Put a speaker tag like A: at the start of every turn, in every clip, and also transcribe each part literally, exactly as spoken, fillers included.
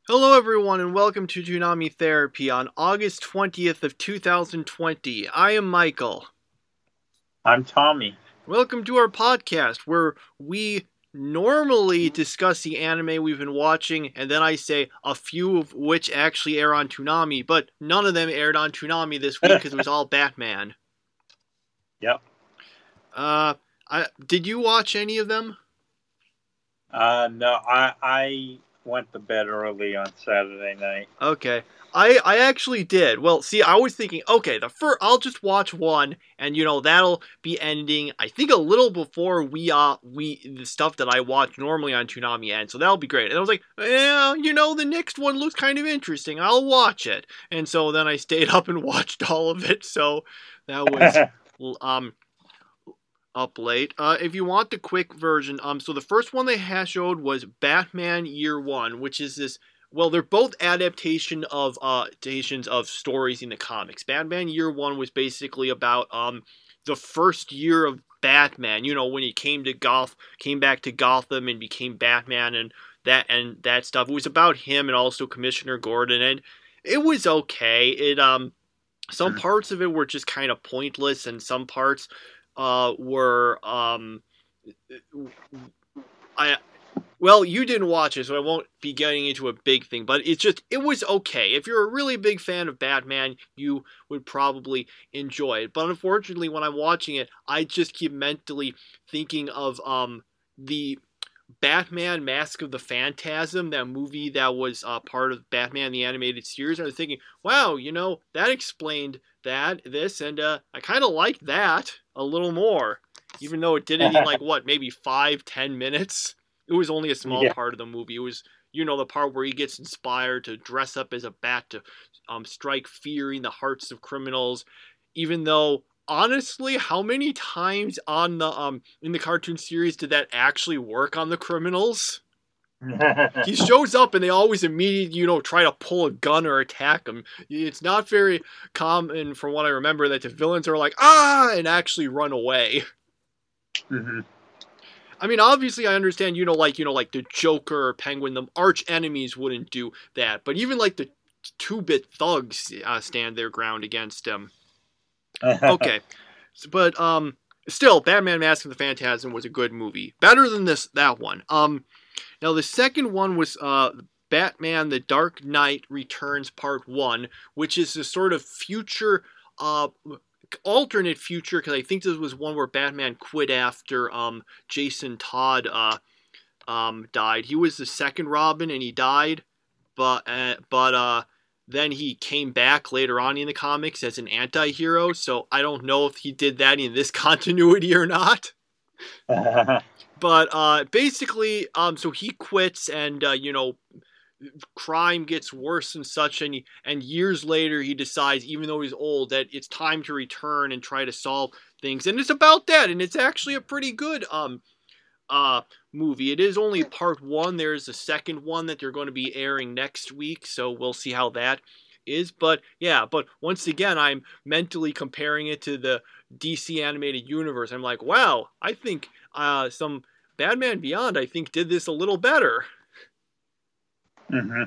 A: Hello everyone and welcome to Toonami Therapy on August twentieth of two thousand twenty. I am Michael.
B: I'm Tommy.
A: Welcome to our podcast where we normally discuss the anime we've been watching and then I say a few of which actually air on Toonami, but none of them aired on Toonami this week because it was all Batman.
B: Yep.
A: Uh, I, did you watch any of them?
B: Uh, no, I I went to bed early on Saturday night.
A: Okay. I, I actually did. Well, see, I was thinking, okay, the first, I'll just watch one, and you know that'll be ending. I think a little before we uh we the stuff that I watch normally on Toonami ends, so that'll be great. And I was like, yeah, you know, the next one looks kind of interesting. I'll watch it. And so then I stayed up and watched all of it. So that was um up late. Uh, if you want the quick version, um, so the first one they had showed was Batman Year One, which is this. Well, they're both adaptation of uh, adaptations of stories in the comics. Batman Year One was basically about um the first year of Batman. You know, when he came to Goth, came back to Gotham and became Batman and that and that stuff. It was about him and also Commissioner Gordon, and it was okay. It um some parts of it were just kind of pointless, and some parts uh were um I. Well, you didn't watch it, so I won't be getting into a big thing, but it's just, it was okay. If you're a really big fan of Batman, you would probably enjoy it. But unfortunately, when I'm watching it, I just keep mentally thinking of um the Batman Mask of the Phantasm, that movie that was uh, part of Batman the Animated Series. I was thinking, wow, you know, that explained that, this, and uh, I kind of liked that a little more, even though it did it in like, what, maybe five, ten minutes? It was only a small
B: Yeah.
A: part of the movie. It was, you know, the part where he gets inspired to dress up as a bat to um, strike fear in the hearts of criminals. Even though, honestly, how many times on the um in the cartoon series did that actually work on the criminals? He shows up and they always immediately, you know, try to pull a gun or attack him. It's not very common, from what I remember, that the villains are like, ah, and actually run away.
B: Mm-hmm.
A: I mean, obviously, I understand, you know, like, you know, like the Joker or Penguin, the arch enemies wouldn't do that. But even, like, the two-bit thugs uh, stand their ground against him. Okay. But, um, still, Batman Mask of the Phantasm was a good movie. Better than this, that one. Um, now, the second one was, uh, Batman The Dark Knight Returns Part one, which is a sort of future, uh... alternate future, because I think this was one where Batman quit after um Jason Todd uh um died. He was the second Robin and he died, but uh, but uh then he came back later on in the comics as an anti-hero, so I don't know if he did that in this continuity or not. But uh basically um so he quits, and uh you know crime gets worse and such, and he, and years later he decides, even though he's old, that it's time to return and try to solve things, and it's about that, and it's actually a pretty good um uh movie. It is only part one. There's a second one that they're going to be airing next week, so we'll see how that is. But yeah, but once again, I'm mentally comparing it to the D C animated universe. I'm like, wow, I think uh some Batman Beyond, I think, did this a little better.
B: Mm-hmm.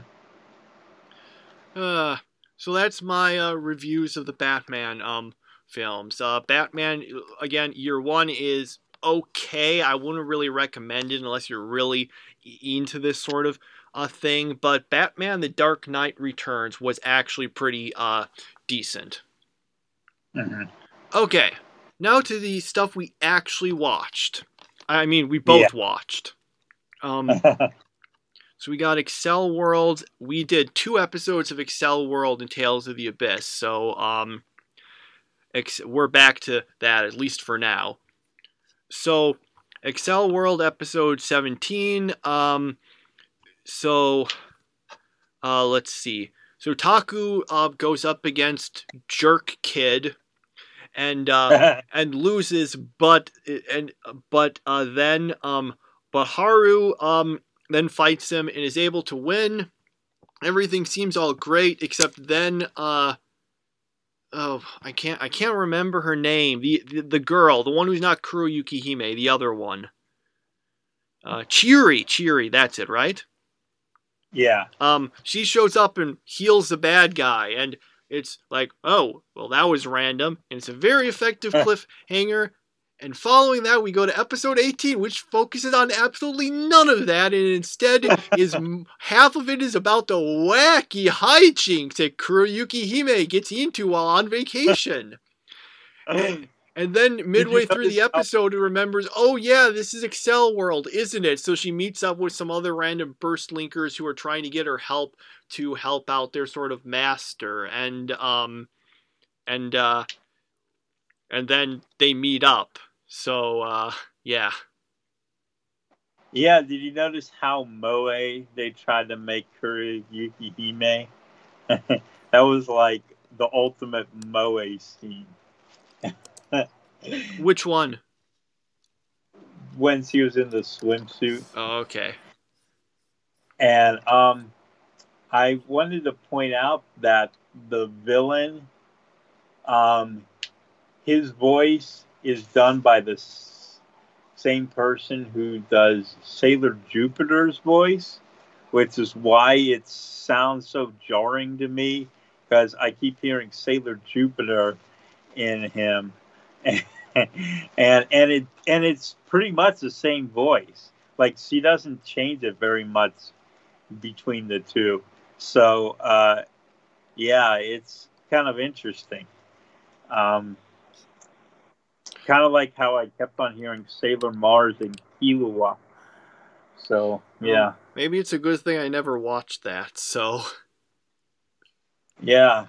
A: Uh, so that's my uh, reviews of the Batman um films. Uh, Batman, again, Year One is okay. I wouldn't really recommend it unless you're really into this sort of uh, thing. But Batman: The Dark Knight Returns was actually pretty uh decent.
B: Mm-hmm.
A: Okay, now to the stuff we actually watched. I mean, we both
B: Yeah.
A: watched. Um. So we got Excel World. We did two episodes of Excel World and Tales of the Abyss. So um, ex- we're back to that, at least for now. So Excel World episode seventeen. Um, so uh, let's see. So Taku uh, goes up against Jerk Kid and uh, and loses, but and but uh, then um, but Haru um. then fights him and is able to win. Everything seems all great, except then, uh, oh, I can't, I can't remember her name. The, the, the girl, the one who's not Kuroyuki Hime, the other one. Uh, Chiri, Chiri, that's it, right?
B: Yeah.
A: Um, she shows up and heals the bad guy, and it's like, oh, well, that was random, and it's a very effective cliffhanger. And following that, we go to episode eighteen, which focuses on absolutely none of that, and instead is half of it is about the wacky hijinks that Kuroyuki Hime gets into while on vacation. And, and then midway through the episode, it remembers, oh yeah, this is Excel World, isn't it? So she meets up with some other random burst linkers who are trying to get her help to help out their sort of master, and um, and uh, and then they meet up. So, uh, yeah.
B: Yeah, did you notice how moe they tried to make Kuroyuki Hime? That was like the ultimate moe scene.
A: Which one?
B: When she was in the swimsuit.
A: Oh, okay.
B: And um, I wanted to point out that the villain, um, his voice is done by the s- same person who does Sailor Jupiter's voice, which is why it sounds so jarring to me, because I keep hearing Sailor Jupiter in him, and and and it and it's pretty much the same voice. Like, she doesn't change it very much between the two. So uh, yeah, it's kind of interesting. Um, Kind of like how I kept on hearing Sailor Mars and Killua. So, yeah.
A: Well, maybe it's a good thing I never watched that, so.
B: Yeah.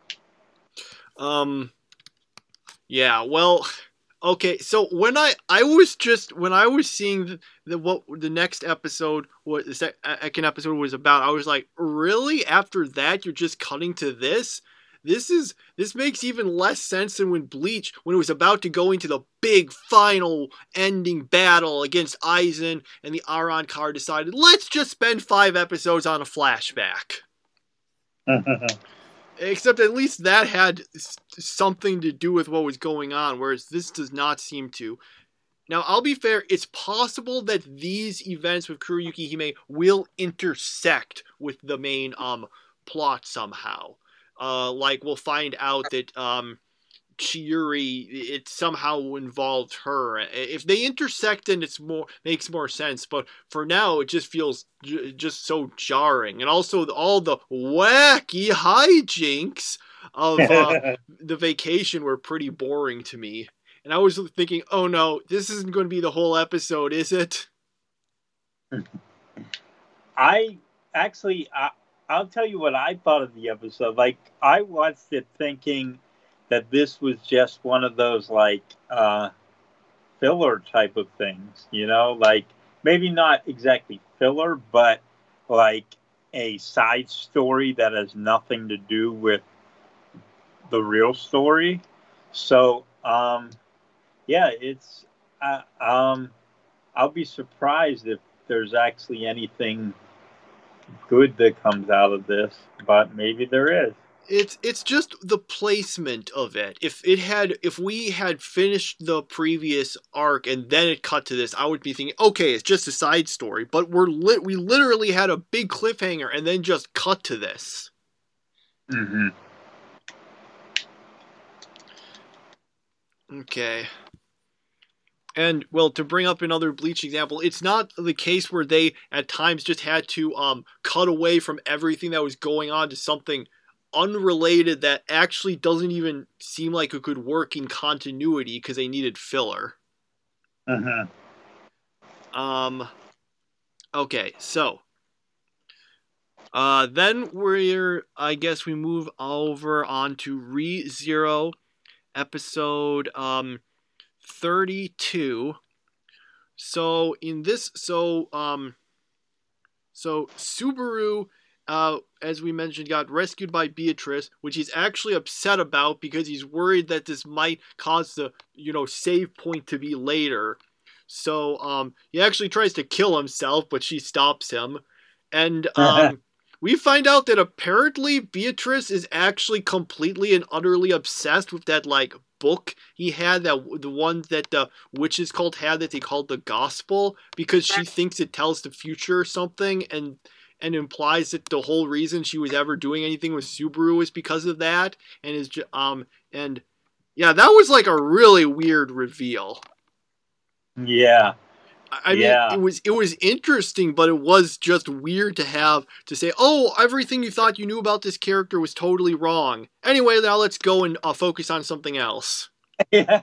A: Um, yeah, well, okay, so when I, I was just, when I was seeing the, the what the next episode, what the second episode was about, I was like, really? After that, you're just cutting to this? This is this makes even less sense than when Bleach, when it was about to go into the big final ending battle against Aizen, and the Arrancar decided, let's just spend five episodes on a flashback. Except at least that had something to do with what was going on, whereas this does not seem to. Now, I'll be fair, it's possible that these events with Kuroyuki Hime will intersect with the main um plot somehow. Uh, like, we'll find out that um, Chiuri, it somehow involved her. If they intersect, then it's more makes more sense. But for now, it just feels j- just so jarring. And also, all the wacky hijinks of uh, the vacation were pretty boring to me. And I was thinking, oh no, this isn't going to be the whole episode, is it?
B: I actually... I- I'll tell you what I thought of the episode. Like, I watched it thinking that this was just one of those, like, uh, filler type of things, you know? Like, maybe not exactly filler, but, like, a side story that has nothing to do with the real story. So, um, yeah, it's... Uh, um, I'll be surprised if there's actually anything good that comes out of this, but maybe there is.
A: It's it's just the placement of it. If it had, if we had finished the previous arc and then it cut to this, I would be thinking, okay, it's just a side story. But we're lit. We literally had a big cliffhanger and then just cut to this.
B: Mm-hmm.
A: Okay. And, well, to bring up another Bleach example, it's not the case where they, at times, just had to um, cut away from everything that was going on to something unrelated that actually doesn't even seem like it could work in continuity because they needed filler.
B: Mm-hmm.
A: Um, okay, so... Uh, then we're, I guess we move over on to ReZero, episode, um... thirty-two. So in this, so um, so Subaru, uh, as we mentioned, got rescued by Beatrice, which he's actually upset about because he's worried that this might cause the, you know, save point to be later. So um, he actually tries to kill himself, but she stops him, and um. We find out that apparently Beatrice is actually completely and utterly obsessed with that, like, book he had, that the one that the witches cult had that they called the Gospel, because she thinks it tells the future or something, and and implies that the whole reason she was ever doing anything with Subaru was because of that, and is um and yeah, that was like a really weird reveal.
B: Yeah.
A: I mean, yeah. it was it was interesting, but it was just weird to have to say, "Oh, everything you thought you knew about this character was totally wrong." Anyway, now let's go and uh, focus on something else.
B: Yeah,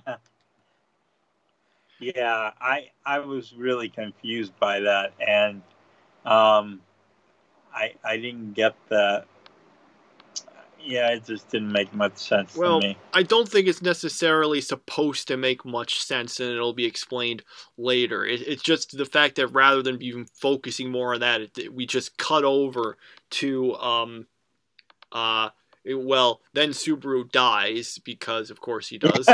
B: yeah. I I was really confused by that, and um, I I didn't get that. Yeah, it just didn't make much sense
A: well,
B: to me.
A: I don't think it's necessarily supposed to make much sense, and it'll be explained later. It, it's just the fact that rather than even focusing more on that, it, we just cut over to, um, uh, it, well, then Subaru dies, because of course he does.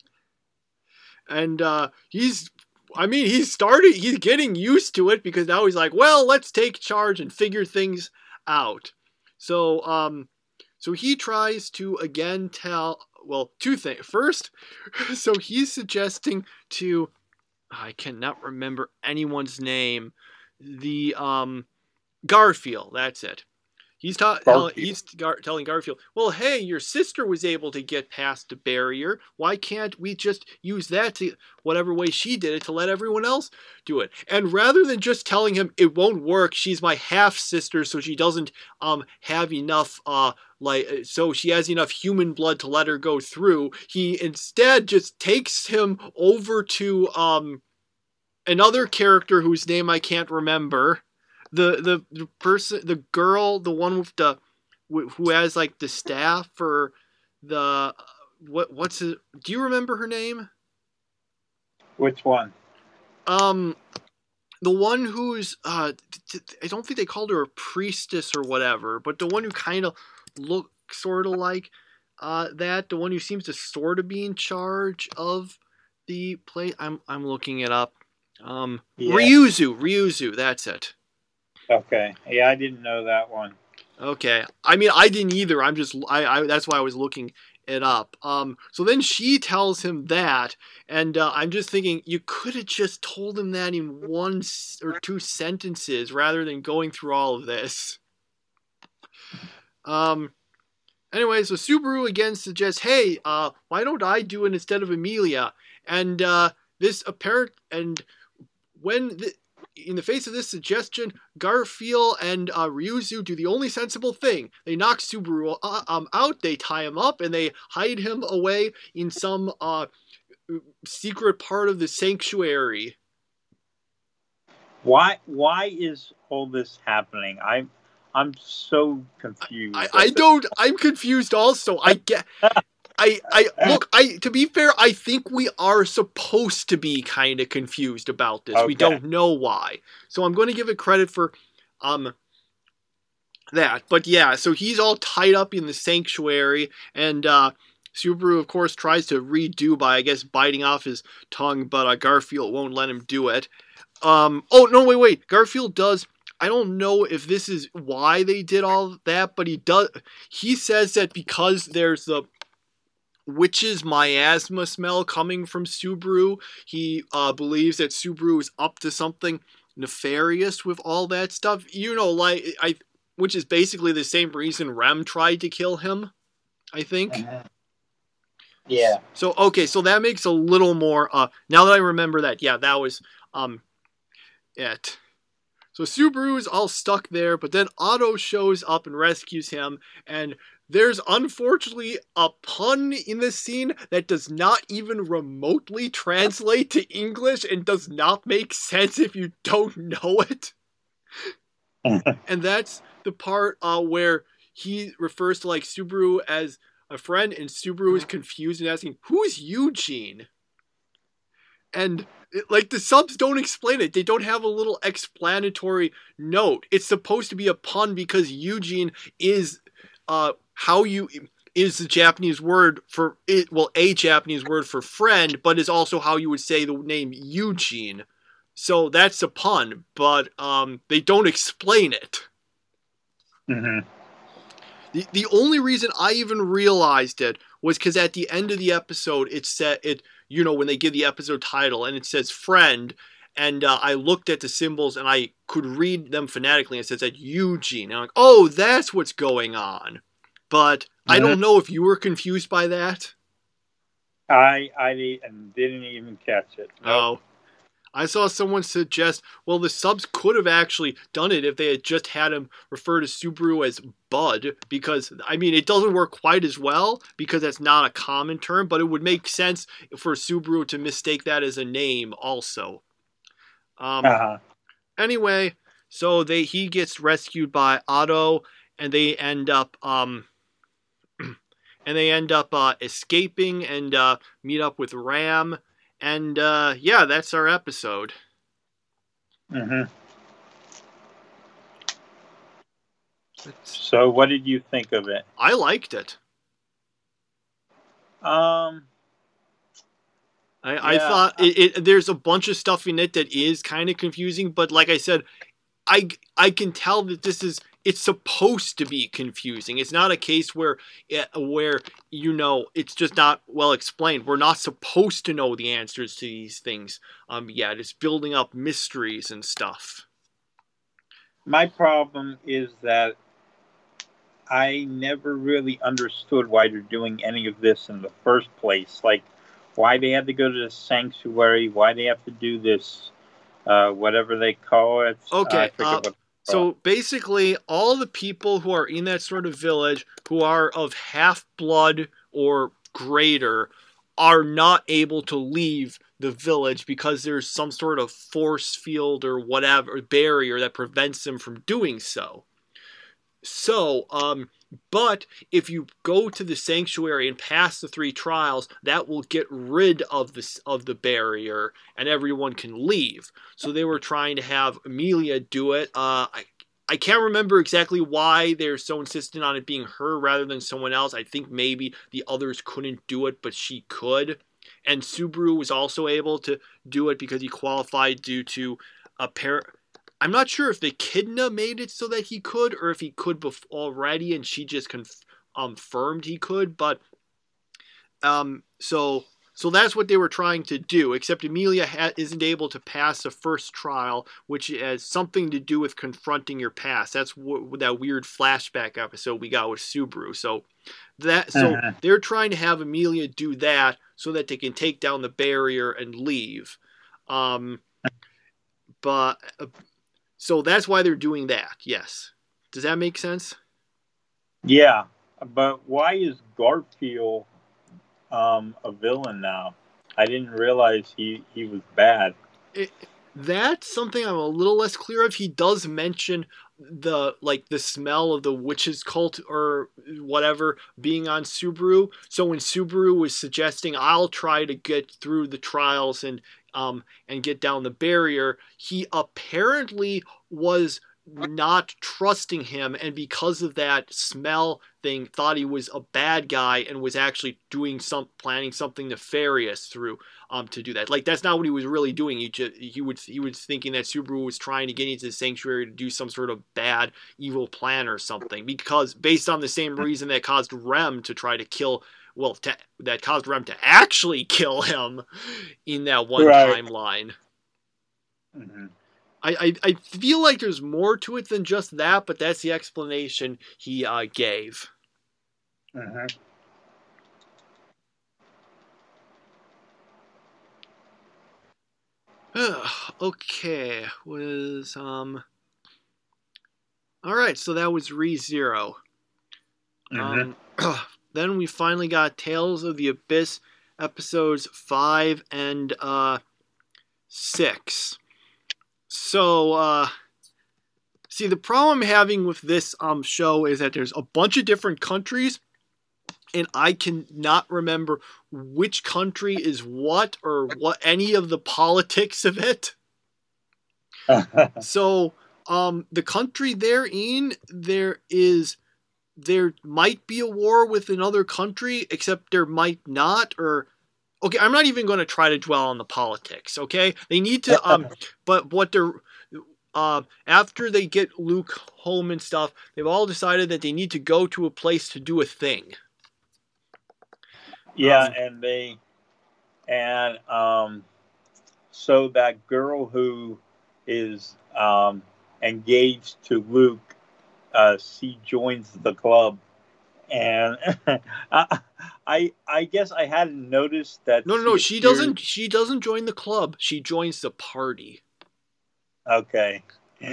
A: and uh, he's, I mean, he's started, he's getting used to it, because now he's like, well, let's take charge and figure things out. So, um... So he tries to again tell, well, two things. First, so he's suggesting to, I cannot remember anyone's name, the um, Garfield, that's it. He's, ta- Garfield. he's gar- telling Garfield, well, hey, your sister was able to get past the barrier. Why can't we just use that to, whatever way she did it, to let everyone else do it? And rather than just telling him it won't work, she's my half-sister, so she doesn't um have enough, uh, like, so she has enough human blood to let her go through, he instead just takes him over to um another character whose name I can't remember. The, the the person, the girl, the one with the, who has like the staff, or the, what what's it? Do you remember her name?
B: Which one?
A: Um, the one who's, uh, I don't think they called her a priestess or whatever, but the one who kind of looks sort of like, uh, that, the one who seems to sort of be in charge of the place. I'm I'm looking it up. Um, yeah. Ryuzu, Ryuzu, that's it.
B: Okay. Yeah, I didn't know that one.
A: Okay. I mean, I didn't either. I'm just, I, I that's why I was looking it up. Um, so then she tells him that, and uh, I'm just thinking, you could have just told him that in one or two sentences rather than going through all of this. Um, anyway, so Subaru again suggests, hey, uh, why don't I do it instead of Emilia? And uh, this apparent, and when the, in the face of this suggestion, Garfield and uh, Ryuzu do the only sensible thing. They knock Subaru uh, um, out, they tie him up, and they hide him away in some uh, secret part of the sanctuary.
B: Why? Why is all this happening? I'm, I'm so confused.
A: I, I don't. I'm confused. Also, I get. I, I look, I to be fair, I think we are supposed to be kind of confused about this. Okay. We don't know why. So I'm going to give it credit for um that. But yeah, so he's all tied up in the sanctuary, and uh, Subaru, of course, tries to redo by, I guess, biting off his tongue, but uh, Garfield won't let him do it. Um, oh, no, wait, wait. Garfield does... I don't know if this is why they did all that, but he does... He says that because there's the witch's miasma smell coming from Subaru, he uh, believes that Subaru is up to something nefarious with all that stuff. You know, like, I, which is basically the same reason Rem tried to kill him, I think.
B: Uh-huh. Yeah.
A: So, okay, so that makes a little more, uh, now that I remember that, yeah, that was, um, it. So Subaru is all stuck there, but then Otto shows up and rescues him, and there's unfortunately a pun in this scene that does not even remotely translate to English and does not make sense if you don't know it. And that's the part uh, where he refers to like Subaru as a friend, and Subaru is confused and asking, "Who's Eugene?" And it, like the subs don't explain it. They don't have a little explanatory note. It's supposed to be a pun because Eugene is uh how you is the Japanese word for it. Well, a Japanese word for friend, but is also how you would say the name Eugene. So that's a pun, but um they don't explain it.
B: Mm-hmm.
A: The the only reason I even realized it was because at the end of the episode, it said it. You know, when they give the episode title and it says friend, and uh, I looked at the symbols and I could read them phonetically. And it says that Eugene. And I'm like, oh, that's what's going on. But mm-hmm. I don't know if you were confused by that.
B: I I didn't even catch it.
A: Nope. Oh. I saw someone suggest, well, the subs could have actually done it if they had just had him refer to Subaru as Bud, because, I mean, it doesn't work quite as well, because that's not a common term, but it would make sense for Subaru to mistake that as a name also. Um, uh-huh. Anyway, so they he gets rescued by Otto, and they end up, um, and they end up uh, escaping and uh, meet up with Ram. And, uh, yeah, that's our episode.
B: Mm-hmm. So what did you think of it?
A: I liked it.
B: Um,
A: I, yeah. I thought it, it, there's a bunch of stuff in it that is kind of confusing, but like I said, I, I can tell that this is... It's supposed to be confusing. It's not a case where, where you know, it's just not well explained. We're not supposed to know the answers to these things um, yet. It's building up mysteries and stuff.
B: My problem is that I never really understood why they're doing any of this in the first place. Like, why they had to go to the sanctuary, why they have to do this, uh, whatever they call it.
A: Okay, uh, what So basically, all the people who are in that sort of village who are of half-blood or greater are not able to leave the village because there's some sort of force field or whatever barrier that prevents them from doing so. So, um, but if you go to the sanctuary and pass the three trials, that will get rid of this of the barrier, and everyone can leave. So they were trying to have Amelia do it. Uh, I I can't remember exactly why they're so insistent on it being her rather than someone else. I think maybe the others couldn't do it, but she could. And Subaru was also able to do it because he qualified due to a pair. I'm not sure if the Echidna made it so that he could, or if he could bef- already, and she just conf- confirmed he could. But um, so so that's what they were trying to do. Except Amelia ha- isn't able to pass the first trial, which has something to do with confronting your past. That's what that weird flashback episode we got with Subaru. So that so uh-huh. they're trying to have Amelia do that so that they can take down the barrier and leave. Um, but. Uh, So that's why they're doing that, yes. Does that make sense?
B: Yeah, but why is Garfield um, a villain now? I didn't realize he, he was bad.
A: It, that's something I'm a little less clear of. He does mention the like the smell of the witch's cult or whatever being on Subaru. So when Subaru was suggesting, I'll try to get through the trials and um and get down the barrier, he apparently was not trusting him, and because of that smell thing, thought he was a bad guy and was actually doing some planning something nefarious through um to do that. Like that's not what he was really doing. He just, he would he was thinking that Subaru was trying to get into the sanctuary to do some sort of bad evil plan or something, because based on the same reason that caused Rem to try to kill well to, that caused Rem to actually kill him in that one right. timeline. Mm-hmm. I, I, I feel like there's more to it than just that, but that's the explanation he uh, gave.
B: Uh-huh.
A: Okay, was um. All right, so that was ReZero. Uh-huh. Um, then we finally got Tales of the Abyss episodes five and uh six. So, uh, see, the problem I'm having with this um show is that there's a bunch of different countries, and I cannot remember which country is what or what any of the politics of it. So, um, the country they're in, there is, there might be a war with another country, except there might not, or... Okay, I'm not even going to try to dwell on the politics, okay? They need to, um, but what they're, uh, after they get Luke home and stuff, they've all decided that they need to go to a place to do a thing.
B: Yeah, um, and they, and, um, so that girl who is um, engaged to Luke, uh, she joins the club, and I, I I guess I hadn't noticed that
A: No, no,
B: she
A: no. She
B: appears.
A: doesn't. She doesn't join the club. She joins the party.
B: Okay.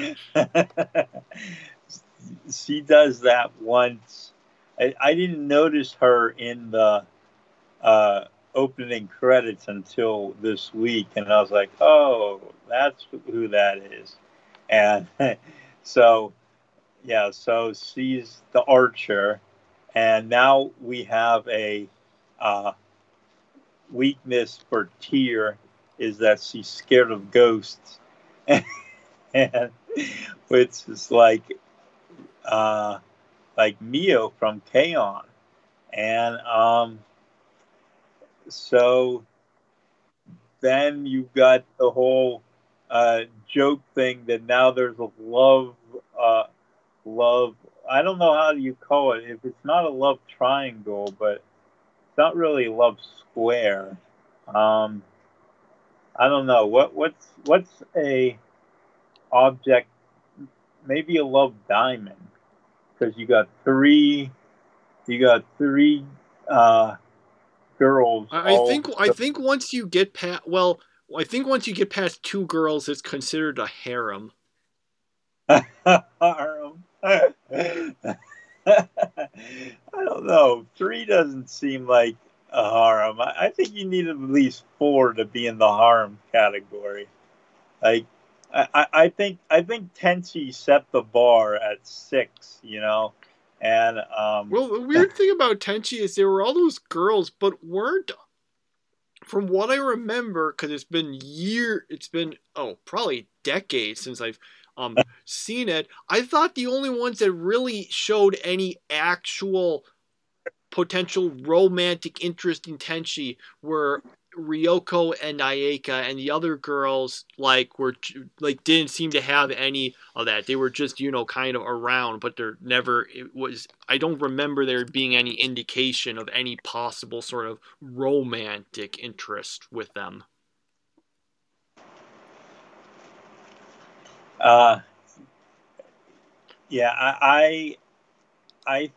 B: She does that once. I, I didn't notice her in the uh, opening credits until this week, and I was like, "Oh, that's who that is." And so, yeah, so she's the archer, and now we have a uh, weakness for Tyr is that she's scared of ghosts, and which is like uh, like Mio from K-On! And um, so then you've got the whole uh, joke thing that now there's a love, uh, love. I don't know how you call it. If it's not a love triangle, but it's not really a love square. Um, I don't know what what's what's a object. Maybe a love diamond because you got three. You got three uh, girls
A: I, I
B: all.
A: think. I think once you get past. Well, I think once you get past two girls, it's considered a harem.
B: Harem. I don't know. Three doesn't seem like a harem. I, I think you need at least four to be in the harem category. Like, I, I, I think I think Tenchi set the bar at six. You know, and um,
A: Well, the weird thing about Tenchi is there were all those girls, but weren't, from what I remember, because it's been year, it's been oh probably decades since I've um seen it. I thought the only ones that really showed any actual potential romantic interest in Tenchi were Ryoko and Ayaka, and the other girls like were like didn't seem to have any of that. They were just, you know, kind of around, but there never it was. I don't remember there being any indication of any possible sort of romantic interest with them.
B: uh, yeah, I I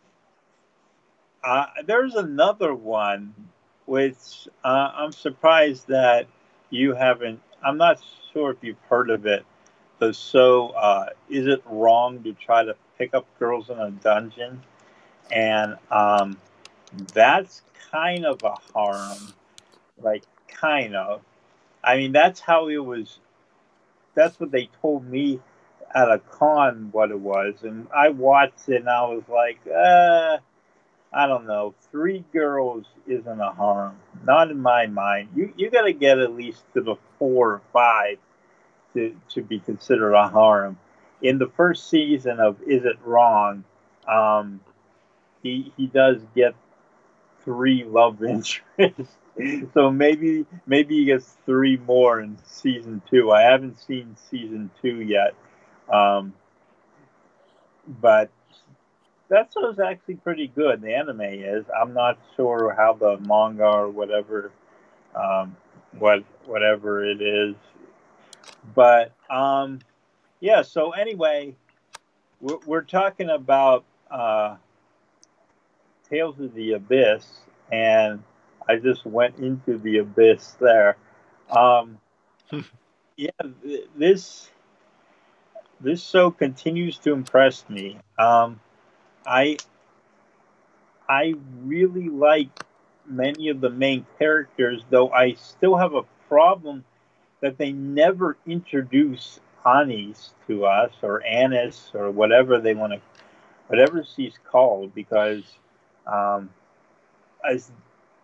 B: I uh, there's another one which uh, I'm surprised that you haven't. I'm not sure if you've heard of it. The so uh, is it wrong to try to pick up girls in a dungeon? And um, that's kind of a harem, like kind of. I mean, that's how it was. That's what they told me at a con what it was, and I watched it and I was like, uh, I don't know. Three girls isn't a harem, not in my mind. You you got to get at least to the four or five to to be considered a harem. In the first season of Is It Wrong, um, he he does get three love interests. So maybe maybe he gets three more in season two. I haven't seen season two yet, um, but that show's actually pretty good. The anime is. I'm not sure how the manga or whatever, um, what whatever it is, but um, yeah. So anyway, we're, we're talking about uh, Tales of the Abyss, and I just went into the abyss there. Um, yeah, th- this this show continues to impress me. Um, I I really like many of the main characters, though I still have a problem that they never introduce Anis to us or Anis or whatever they want to, whatever she's called, because um, as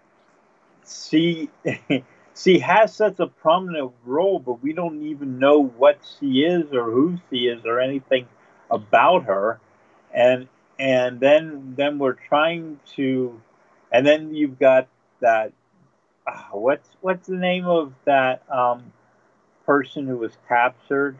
B: she she has such a prominent role, but we don't even know what she is or who she is or anything about her, and and then then we're trying to, and then you've got that. Uh, what's what's the name of that um, person who was captured?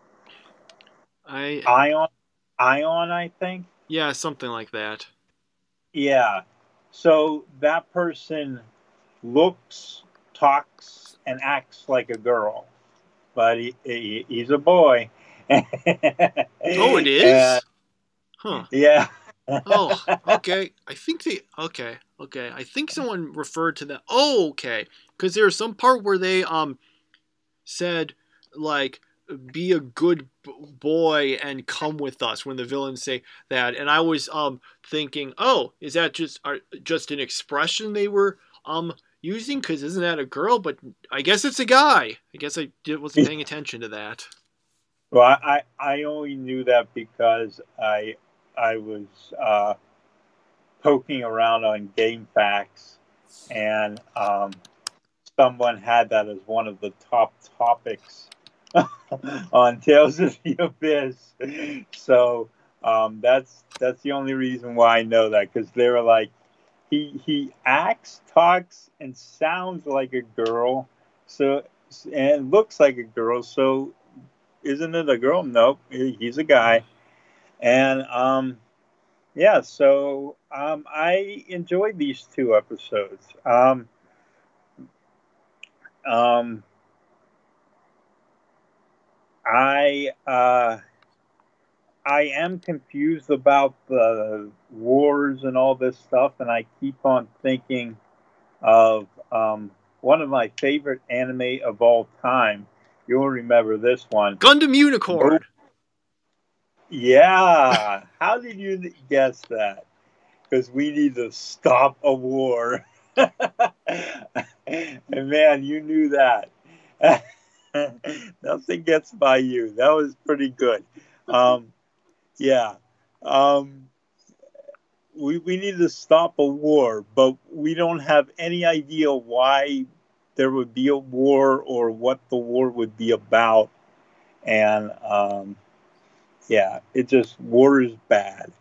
A: I
B: Ion, Ion, I think.
A: Yeah, something like that.
B: Yeah. So that person looks talks and acts like a girl, but he, he he's a boy.
A: Oh, it is?
B: And,
A: huh.
B: Yeah.
A: Oh, okay. I think they. Okay, okay. I think someone referred to that. Oh, okay. Because there was some part where they um said like, "Be a good b- boy and come with us." When the villains say that, and I was um thinking, oh, is that just are, just an expression they were um using? Because isn't that a girl? But I guess it's a guy. I guess I did, wasn't paying attention to that.
B: Well, I I only knew that because I I was uh, poking around on GameFAQs, and um, someone had that as one of the top topics on Tales of the Abyss. So um, that's that's the only reason why I know that, because they were like, he he acts, talks, and sounds like a girl, so and looks like a girl. So isn't it a girl? Nope, he's a guy. And um, yeah, so um, I enjoyed these two episodes. Um, um, I uh, I am confused about the wars and all this stuff, and I keep on thinking of um, one of my favorite anime of all time. You'll remember this one,
A: Gundam Unicorn.
B: Oh, yeah, how did you guess that? Because we need to stop a war. And man, you knew that. Nothing gets by you. That was pretty good. Um, yeah. Um, we, we need to stop a war, but we don't have any idea why there would be a war or what the war would be about. And um, yeah, it just, war is bad.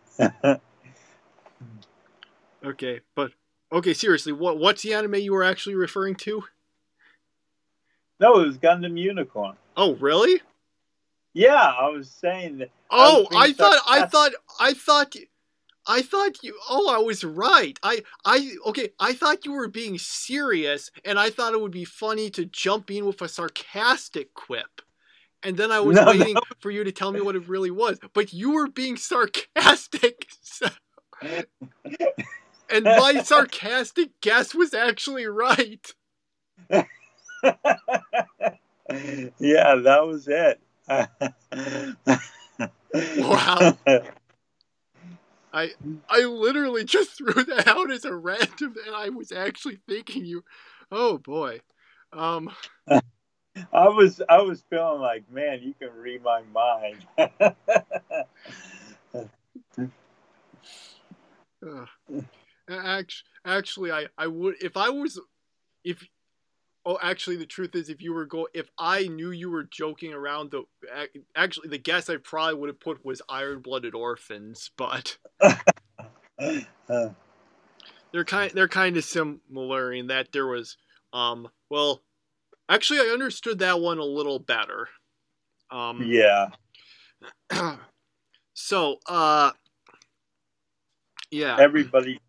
A: Okay, but okay, seriously, what what's the anime you were actually referring to?
B: No, it was Gundam Unicorn.
A: Oh, really?
B: Yeah, I was saying that.
A: Oh, I,
B: I
A: thought, I thought, I thought, I thought you. Oh, I was right. I, I, okay. I thought you were being serious, and I thought it would be funny to jump in with a sarcastic quip, and then I was
B: no,
A: waiting
B: no.
A: for you to tell me what it really was. But you were being sarcastic, so, and my sarcastic guess was actually right.
B: Yeah, that was it.
A: Wow. I I literally just threw that out as a random, and I was actually thinking you. Oh boy. Um.
B: I was I was feeling like, man, you can read my mind.
A: uh, actually, actually, I I would if I was if. Oh, actually, the truth is, if you were go, if I knew you were joking around, the actually the guess I probably would have put was Iron-Blooded Orphans, but they're kind they're kind of similar in that there was um well, actually I understood that one a little better. Um,
B: yeah.
A: So, uh, yeah.
B: Everybody.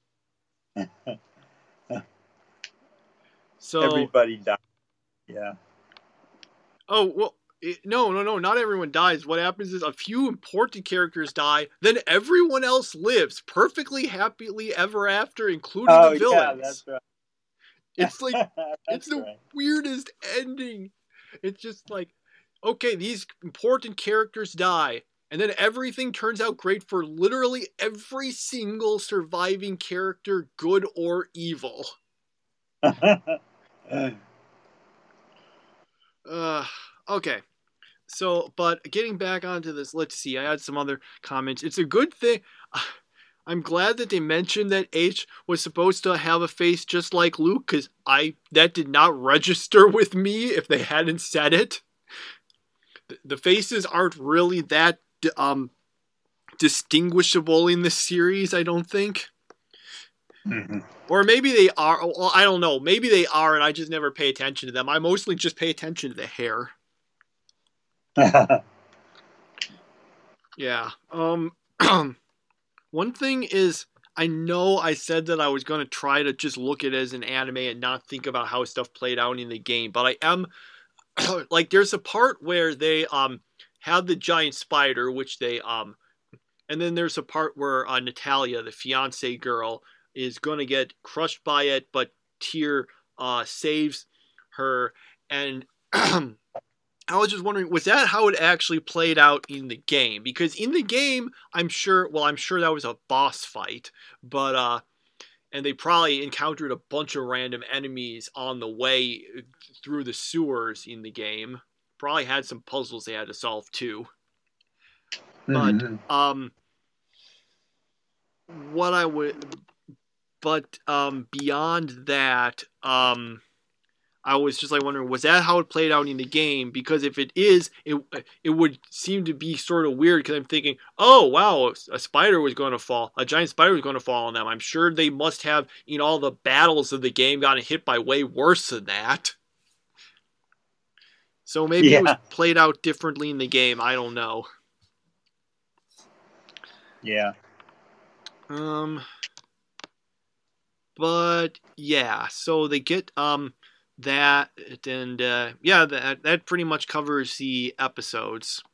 A: So
B: everybody died. Yeah.
A: Oh well, it, no, no, no. Not everyone dies. What happens is a few important characters die, then everyone else lives perfectly happily ever after, including
B: oh,
A: the villains.
B: Yeah, that's right.
A: It's like it's the
B: right.
A: weirdest ending. It's just like, okay, these important characters die, and then everything turns out great for literally every single surviving character, good or evil. Uh, okay. So, but getting back onto this, let's see. I had some other comments. It's a good thing. I'm glad that they mentioned that H was supposed to have a face just like Luke, because I that did not register with me if they hadn't said it. The, the faces aren't really that um distinguishable in this series, I don't think.
B: Mm-hmm.
A: Or maybe they are. Well, I don't know. Maybe they are, and I just never pay attention to them. I mostly just pay attention to the hair. Yeah. Um. One thing is, I know I said that I was going to try to just look at it as an anime and not think about how stuff played out in the game, but I am like there's a part where they um have the giant spider, which they um and then there's a part where uh, Natalia, the fiance girl, is going to get crushed by it, but Tyr uh saves her. And I was just wondering, was that how it actually played out in the game? Because in the game, I'm sure, well, I'm sure that was a boss fight, but, uh, and they probably encountered a bunch of random enemies on the way through the sewers in the game. Probably had some puzzles they had to solve too.
B: Mm-hmm.
A: But, um, what I would, but, um, beyond that, um, I was just like wondering, was that how it played out in the game? Because if it is, it it would seem to be sort of weird. Because I'm thinking, oh wow, a spider was going to fall, a giant spider was going to fall on them. I'm sure they must have, in all the battles of the game, gotten hit by way worse than that. So maybe yeah. It was played out differently in the game. I don't know.
B: Yeah.
A: Um. But yeah, so they get um. that and uh, yeah that that pretty much covers the episodes.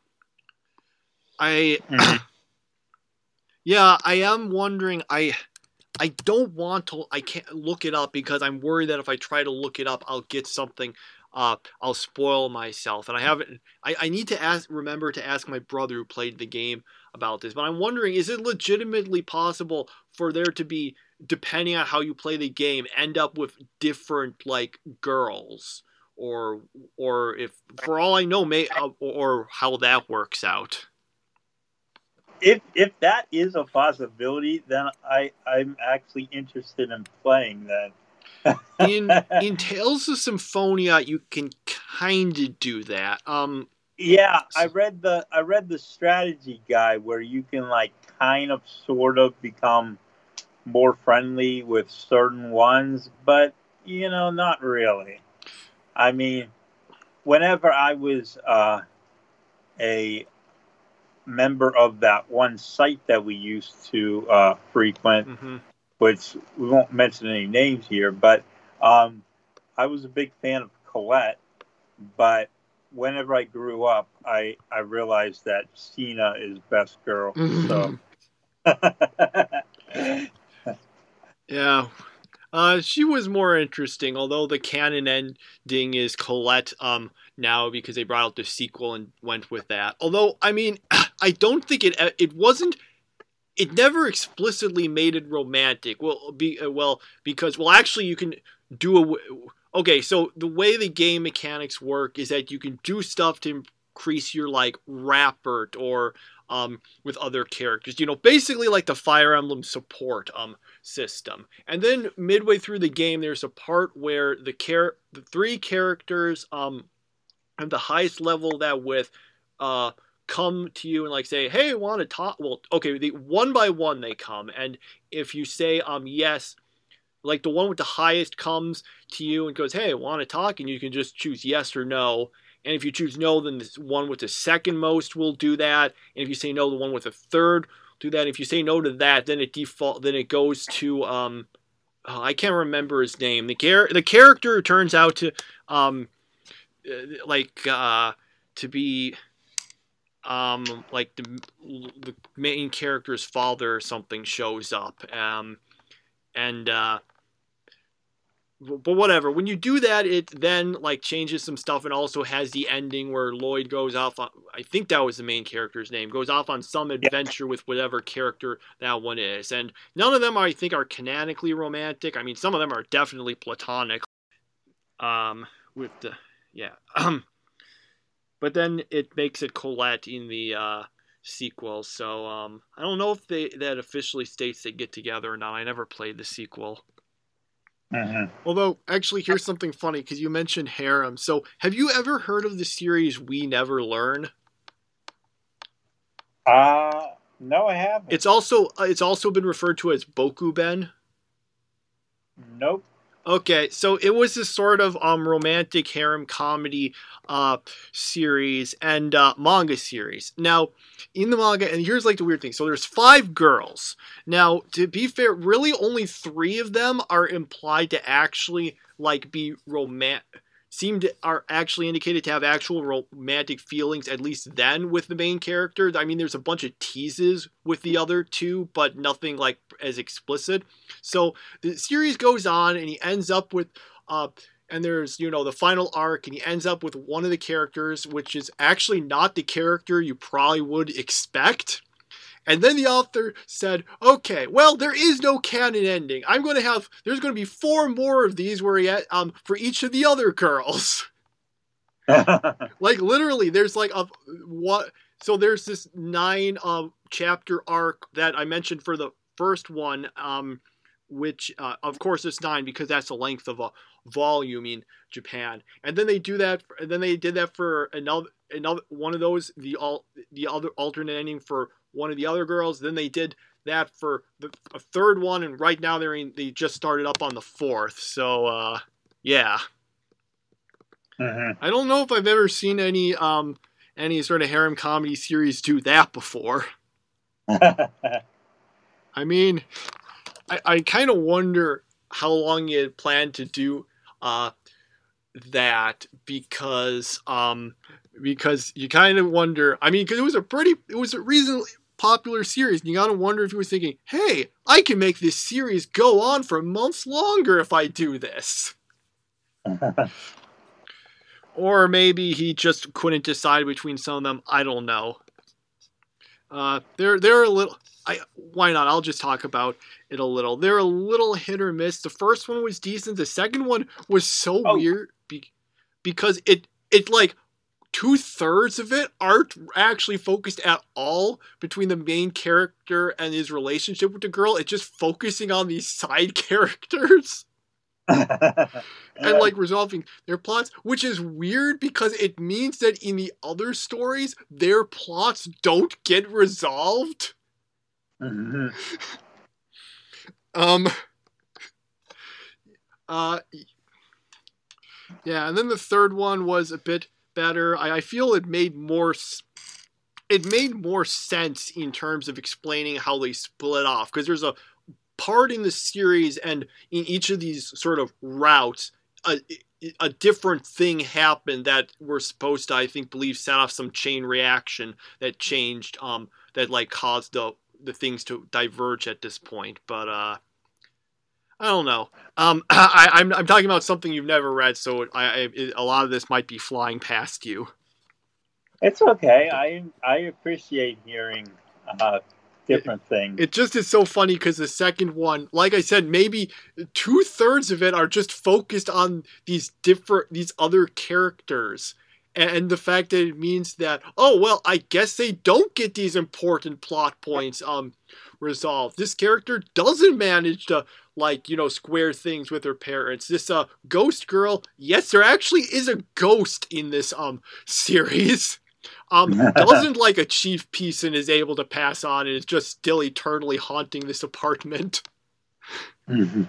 A: I mm-hmm. yeah I am wondering, I I don't want to I can't look it up because I'm worried that if I try to look it up I'll get something uh I'll spoil myself, and I haven't I, I need to ask remember to ask my brother who played the game about this. But I'm wondering, is it legitimately possible for there to be, depending on how you play the game, end up with different like girls, or or if for all I know, may uh, or how that works out?
B: If if that is a possibility, then I I'm actually interested in playing that.
A: in in Tales of Symphonia, you can kind of do that. Um.
B: Yeah, I read the I read the strategy guide where you can like kind of sort of become more friendly with certain ones, but you know, not really. I mean, whenever I was uh, a member of that one site that we used to uh, frequent, mm-hmm. which we won't mention any names here, but um, I was a big fan of Colette, but whenever I grew up, I, I realized that Cena is best girl. So,
A: yeah, uh, she was more interesting. Although the canon ending is Colette um now, because they brought out the sequel and went with that. Although I mean, I don't think it it wasn't. It never explicitly made it romantic. Well, be well because well actually you can do a. Okay, so the way the game mechanics work is that you can do stuff to increase your, like, rapport or um, with other characters. You know, basically like the Fire Emblem support um system. And then midway through the game, there's a part where the char- the three characters um at the highest level that with uh come to you and, like, say, hey, want to talk? Well, okay, the, one by one they come. And if you say um yes... Like, the one with the highest comes to you and goes, hey, want to talk? And you can just choose yes or no. And if you choose no, then the one with the second most will do that. And if you say no, the one with the third will do that. If you say no to that, then it default, then it goes to, um, oh, I can't remember his name. The, char- the character turns out to, um, like, uh, to be, um, like, the, the main character's father or something shows up. Um, and, uh, but whatever, when you do that, it then, like, changes some stuff and also has the ending where Lloyd goes off on, I think that was the main character's name, goes off on some adventure with whatever character that one is. And none of them, I think, are canonically romantic. I mean, some of them are definitely platonic. Um, with the, yeah. Um, but then it makes it Colette in the, uh, sequel. So, um, I don't know if they, that officially states they get together or not. I never played the sequel.
B: Mm-hmm.
A: Although, actually, here's something funny, because you mentioned harem. So, have you ever heard of the series We Never Learn?
B: Uh, no, I haven't.
A: It's also uh, it's also been referred to as Bokuben.
B: Nope.
A: Okay, so it was this sort of um romantic harem comedy uh series and uh, manga series. Now, in the manga, and here's like the weird thing. So there's five girls. Now, to be fair, really only three of them are implied to actually like be romantic. Seem to are actually indicated to have actual romantic feelings, at least then, with the main character. I mean, there's a bunch of teases with the other two, but nothing like as explicit. So the series goes on, and he ends up with, uh, and there's, you know, the final arc, and he ends up with one of the characters, which is actually not the character you probably would expect. And then the author said, okay, well, there is no canon ending. I'm going to have, there's going to be four more of these where he, um, for each of the other girls. Like, literally, there's like a, what, so there's this nine um, chapter arc that I mentioned for the first one, um, which, uh, of course, it's nine because that's the length of a volume in Japan. And then they do that, and then they did that for another, another one of those, the all, the other alternate ending for one of the other girls. Then they did that for the a third one, and right now they're in, they just started up on the fourth. So uh, yeah,
B: mm-hmm.
A: I don't know if I've ever seen any um any sort of harem comedy series do that before. I mean, I I kind of wonder how long you had planned to do uh that because um. Because you kind of wonder, I mean, because it was a pretty, it was a reasonably popular series, and you gotta wonder if he was thinking, hey, I can make this series go on for months longer if I do this. Or maybe he just couldn't decide between some of them. I don't know. Uh, they're, they're a little, I, why not? I'll just talk about it a little. They're a little hit or miss. The first one was decent. The second one was so
B: oh.
A: weird be, because it, it like, two-thirds of it aren't actually focused at all between the main character and his relationship with the girl. It's just focusing on these side characters and like resolving their plots, which is weird because it means that in the other stories their plots don't get resolved.
B: Mm-hmm.
A: um uh yeah, and then the third one was a bit better. I, I feel it made more it made more sense in terms of explaining how they split off, because there's a part in the series and in each of these sort of routes a, a different thing happened that we're supposed to, I think, believe set off some chain reaction that changed um that like caused the the things to diverge at this point. But uh I don't know. Um, I, I'm I'm talking about something you've never read, so I, I it, a lot of this might be flying past you.
B: It's okay. I I appreciate hearing uh, different
A: it,
B: things.
A: It just is so funny because the second one, like I said, maybe two thirds of it are just focused on these different these other characters, and the fact that it means that, oh well, I guess they don't get these important plot points um resolved. This character doesn't manage to, like, you know, square things with her parents. This uh ghost girl, yes, there actually is a ghost in this um series. Um doesn't like achieve peace and is able to pass on and is just still eternally haunting this apartment.
B: Mm-hmm.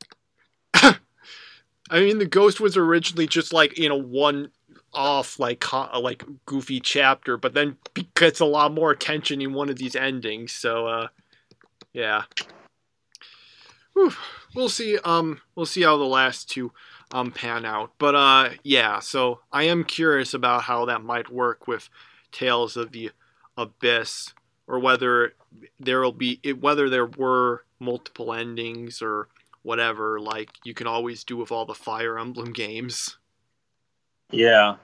A: I mean, the ghost was originally just like, you know, one off like like goofy chapter, but then gets a lot more attention in one of these endings. So uh yeah. Whew. We'll see. Um, we'll see how the last two um pan out. But uh, yeah. So I am curious about how that might work with Tales of the Abyss, or whether there'll be whether there were multiple endings or whatever, like you can always do with all the Fire Emblem games.
B: Yeah.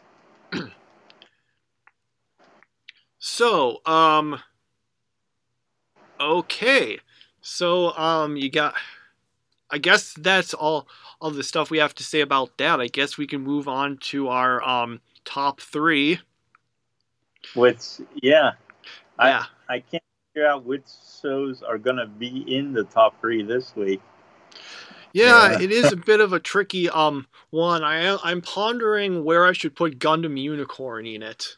A: So um. Okay. So, um, you got, I guess that's all of the stuff we have to say about that. I guess we can move on to our, um, top three.
B: Which, yeah.
A: Yeah.
B: I, I can't figure out which shows are going to be in the top three this week.
A: Yeah,
B: Yeah.
A: It is a bit of a tricky, um, one. I, I'm pondering where I should put Gundam Unicorn in it.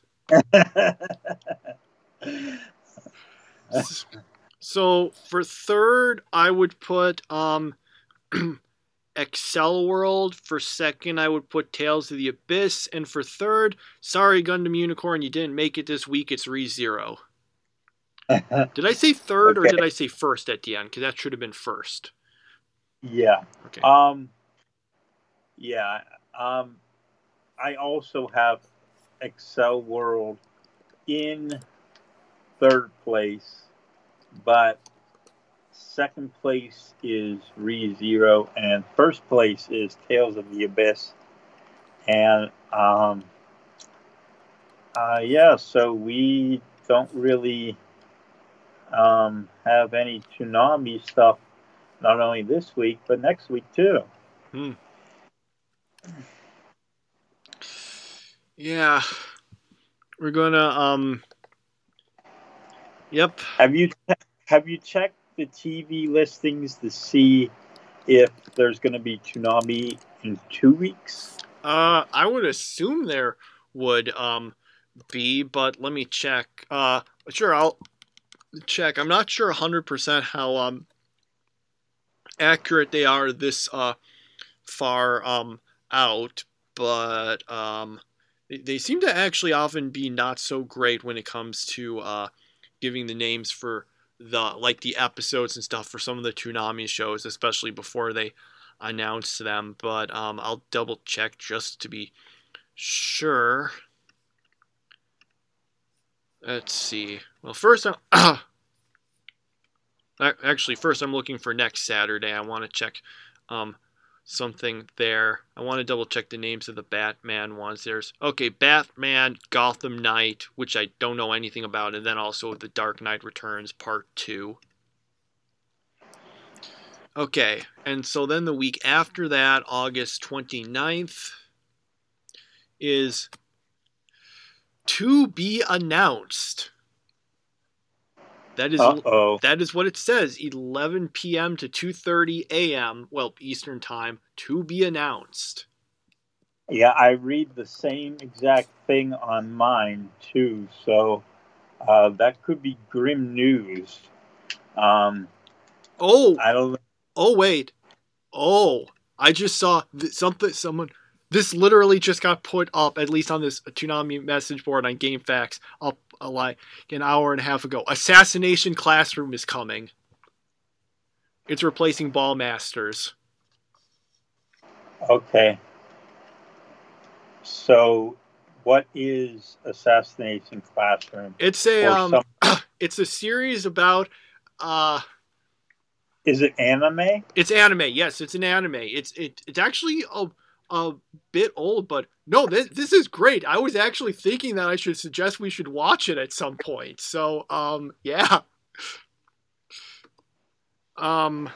A: So for third, I would put um, Excel World. For second, I would put Tales of the Abyss. And for third, sorry, Gundam Unicorn, you didn't make it this week. It's ReZero. Did I say third okay. or did I say first at the end? Because that should have been first.
B: Yeah.
A: Okay.
B: Um. Yeah. Um. I also have Excel World in third place, but second place is ReZero, and first place is Tales of the Abyss. And um, uh, yeah, so we don't really um, have any Toonami stuff, not only this week, but next week too.
A: Hmm. Yeah, we're gonna. Um. Yep.
B: Have you have you checked the T V listings to see if there's going to be Toonami in two weeks?
A: Uh, I would assume there would um be, but let me check. Uh, sure, I'll check. I'm not sure one hundred percent how um accurate they are this uh far um out, but um they, they seem to actually often be not so great when it comes to uh giving the names for the like the episodes and stuff for some of the Toonami shows, especially before they announce them. But um, I'll double check just to be sure. Let's see. Well, first, I'm actually first I'm looking for next Saturday. I want to check um, something there. I want to double check the names of the Batman ones. There's okay, Batman, Gotham Knight, which I don't know anything about, and then also The Dark Knight Returns Part two. Okay, and so then the week after that, August twenty-ninth, is To Be Announced. That is
B: Uh-oh.
A: that is what it says. eleven p.m. to two thirty a.m. Well, Eastern time. To be announced.
B: Yeah, I read the same exact thing on mine too. So uh, that could be grim news. Um,
A: oh,
B: I don't.
A: Oh wait. Oh, I just saw th- something. Someone. This literally just got put up, at least on this Toonami message board on GameFAQs, up uh, like an hour and a half ago. Assassination Classroom is coming. It's replacing Ballmasters.
B: Okay. So, what is Assassination Classroom?
A: It's a um, some... it's a series about. Uh,
B: is it anime?
A: It's anime. Yes, it's an anime. It's it. It's actually a. a bit old, but no, this, this is great. I was actually thinking that I should suggest we should watch it at some point. So, um, yeah. Um,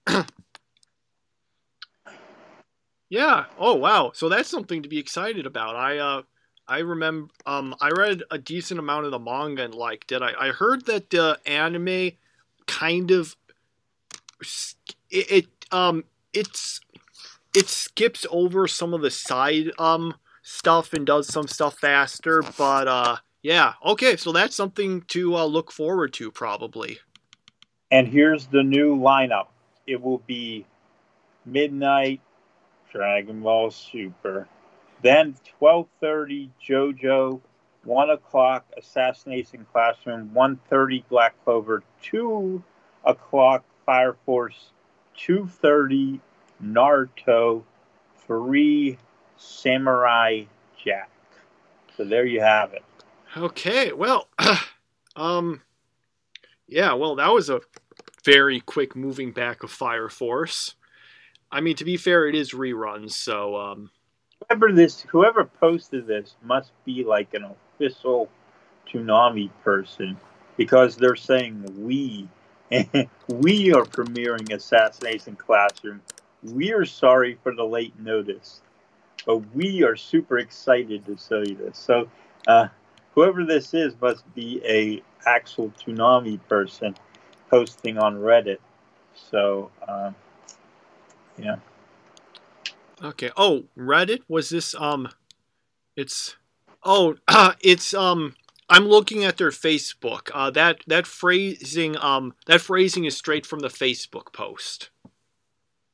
A: yeah. Oh, wow. So that's something to be excited about. I, uh, I remember, um, I read a decent amount of the manga and liked it. I, I heard that the anime kind of, it, it um, it's, it skips over some of the side um stuff and does some stuff faster, but uh yeah, okay, so that's something to uh, look forward to probably.
B: And here's the new lineup. It will be midnight Dragon Ball Super, then twelve thirty JoJo, one o'clock Assassination Classroom, one thirty Black Clover, two o'clock Fire Force, two thirty Naruto, three Samurai Jack. So there you have it.
A: Okay, well, um, yeah, well, that was a very quick moving back of Fire Force. I mean, to be fair, it is reruns, so um.
B: Whoever this, whoever posted this must be like an official Toonami person, because they're saying we, we are premiering Assassination Classroom. We are sorry for the late notice, but we are super excited to show you this. So, uh, whoever this is must be a actual Toonami person posting on Reddit. So, um, yeah.
A: Okay. Oh, Reddit? Was this um? It's oh, uh, it's um. I'm looking at their Facebook. Uh, that that phrasing um that phrasing is straight from the Facebook post.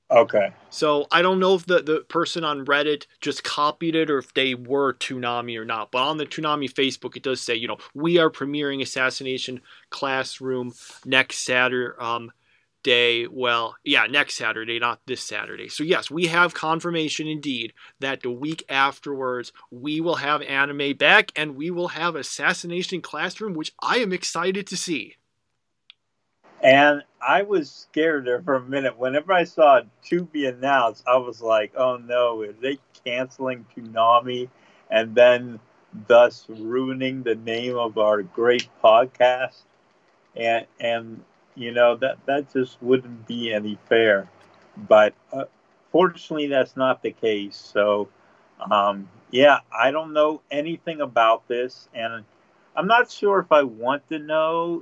B: Okay.
A: So I don't know if the, the person on Reddit just copied it or if they were Toonami or not. But on the Toonami Facebook, it does say, you know, we are premiering Assassination Classroom next Saturday. Um, day. Well, yeah, next Saturday, not this Saturday. So yes, we have confirmation indeed that the week afterwards we will have anime back and we will have Assassination Classroom, which I am excited to see.
B: And I was scared there for a minute. Whenever I saw two be announced, I was like, oh no, are they canceling Toonami and then thus ruining the name of our great podcast? And, and you know, that, that just wouldn't be any fair. But uh, fortunately, that's not the case. So, um, yeah, I don't know anything about this. And I'm not sure if I want to know.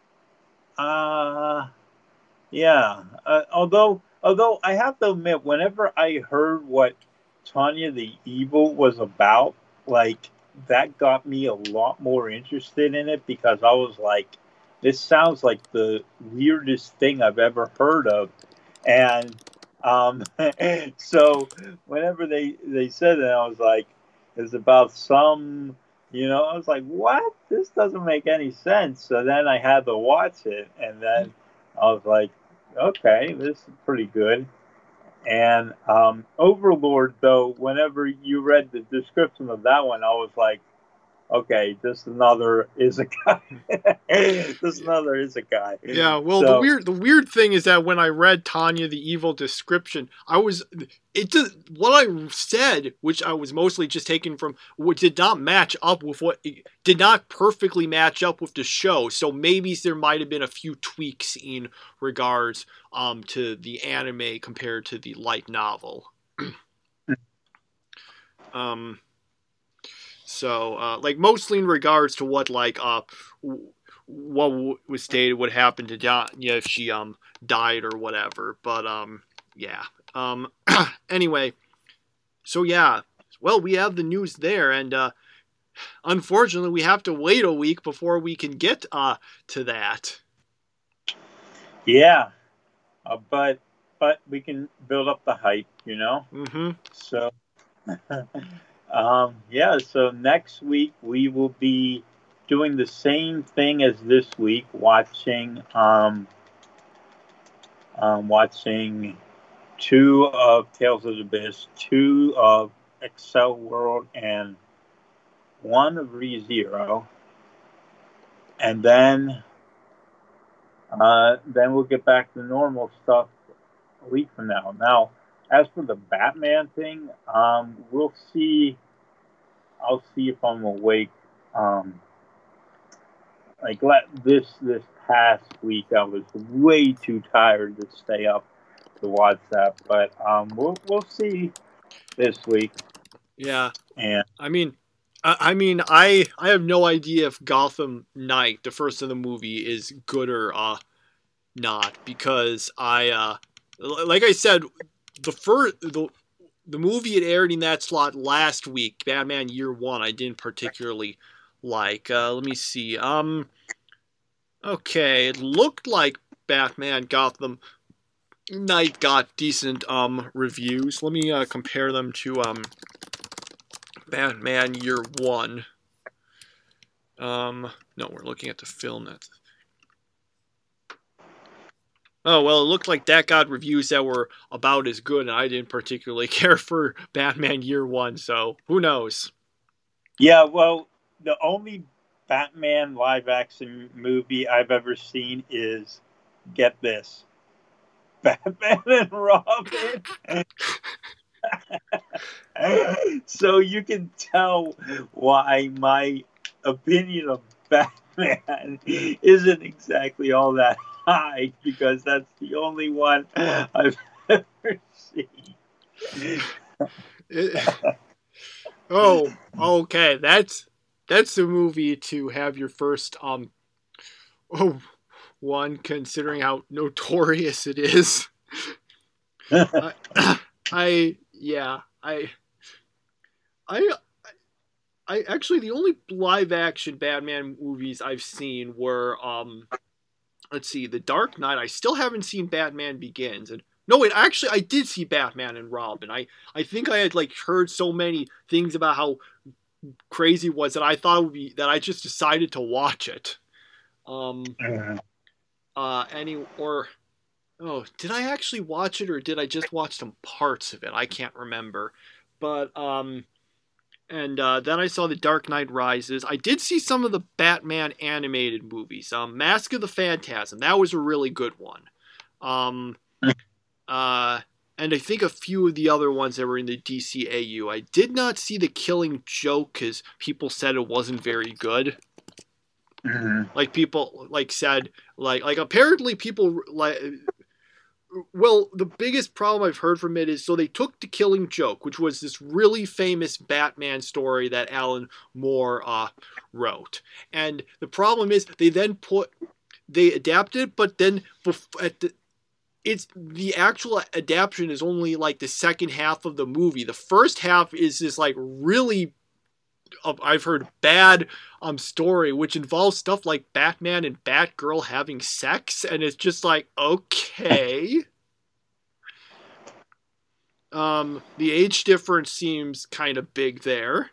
B: Uh, yeah. Uh, although, although I have to admit, whenever I heard what Tanya the Evil was about, like that got me a lot more interested in it because I was like, this sounds like the weirdest thing I've ever heard of, and um, so whenever they they said it, I was like, it's about some. You know, I was like, what? This doesn't make any sense. So then I had to watch it, and then I was like, okay, this is pretty good. And um, Overlord, though, whenever you read the description of that one, I was like, okay, just another isekai. Just another isekai.
A: Yeah, well, the
B: So,
A: weird the weird thing is that when I read Tanya the Evil description, I was it did, what I said, which I was mostly just taken from, what did not match up with what did not perfectly match up with the show. So maybe there might have been a few tweaks in regards um to the anime compared to the light novel. um. So, uh, like, mostly in regards to what, like, uh, what was stated would happen to Danya if she, um, died or whatever. But, um, yeah. Um, anyway, so yeah. Well, we have the news there, and, uh, unfortunately, we have to wait a week before we can get, uh, to that.
B: yeah. Uh, but, but we can build up the hype, you know?
A: Mm-hmm.
B: So, um, yeah, so next week we will be doing the same thing as this week, watching um, um, watching two of Tales of the Abyss, two of Excel World, and one of ReZero, and then uh, then we'll get back to normal stuff a week from now. Now, as for the Batman thing, um, we'll see. I'll see if I'm awake. Um, like let, this this past week, I was way too tired to stay up to watch that. But um, we'll we'll see this week.
A: Yeah.
B: And
A: I mean, I, I mean, I I have no idea if Gotham Knight, the first of the movie, is good or uh not, because I uh like I said, the first the the movie it aired in that slot last week, Batman Year One, I didn't particularly like. Uh, let me see. Um, okay, it looked like Batman Gotham Knight got decent um reviews. Let me uh, compare them to um Batman Year One. Um, no, we're looking at the film. That's Oh, well, it looked like that got reviews that were about as good, and I didn't particularly care for Batman Year One, so who knows?
B: yeah, well, the only Batman live action movie I've ever seen is, get this, Batman and Robin. So you can tell why my opinion of Batman isn't exactly all that high, because that's the only one I've ever seen.
A: It, oh, okay, that's that's the movie to have your first um oh one, considering how notorious it is. I, I yeah, I I I actually the only live action Batman movies I've seen were um let's see, The Dark Knight. I still haven't seen Batman Begins, and No, wait, actually, I did see Batman and Robin. I, I think I had like heard so many things about how crazy it was that I thought it would be that I just decided to watch it. Um,
B: Uh,
A: uh, any or oh, did I actually watch it or did I just watch some parts of it? I can't remember. But um, and uh, then I saw The Dark Knight Rises. I did see some of the Batman animated movies. Um, Mask of the Phantasm, that was a really good one. Um, uh. And I think a few of the other ones that were in the D C A U. I did not see The Killing Joke because people said it wasn't very good.
B: mm-hmm.
A: Like people like said like like apparently people like well the biggest problem I've heard from it is so they took The Killing Joke, which was this really famous Batman story that Alan Moore uh, wrote, and the problem is they then put they adapted, but then at the it's the actual adaptation is only like the second half of the movie. The first half is this like really, uh, I've heard bad um story, which involves stuff like Batman and Batgirl having sex, and it's just like okay. Um, the age difference seems kind of big there.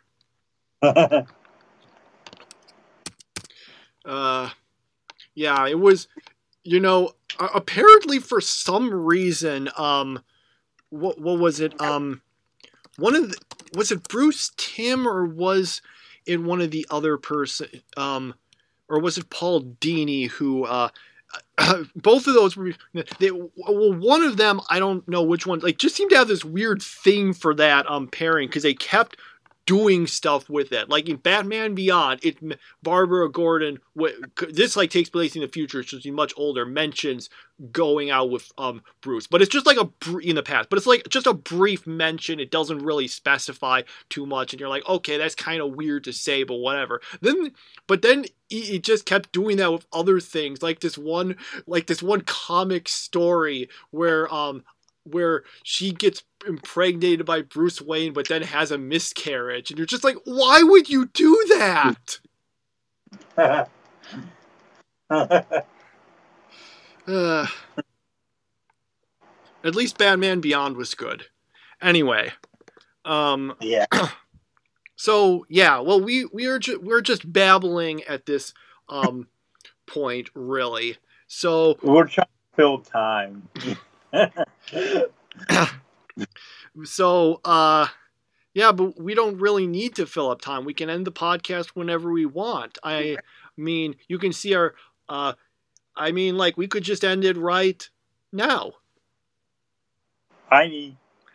A: uh, yeah, it was, you know. Uh, apparently, for some reason, um, what what was it? Um, one of the, was it Bruce Timm or was it one of the other person? Um, or was it Paul Dini who? Uh, both of those were. They, well, one of them I don't know which one. Like, just seemed to have this weird thing for that um pairing because they kept doing stuff with it, like in Batman Beyond. It Barbara Gordon. This like takes place in the future. She's much older. Mentions going out with um Bruce, but it's just like a in the past. But it's like just a brief mention. It doesn't really specify too much, and you're like, okay, that's kind of weird to say, but whatever. Then, but then he just kept doing that with other things, like this one, like this one comic story where um. where she gets impregnated by Bruce Wayne but then has a miscarriage, and you're just like, why would you do that? uh, at least Batman Beyond was good. Anyway, um,
B: yeah.
A: So yeah, well, we we are ju- we're just babbling at this um point, really. So
B: we're trying to fill time.
A: So, uh, yeah, but we don't really need to fill up time. We can end the podcast whenever we want. I mean, you can see our, uh, I mean, like, we could just end it right now.
B: I need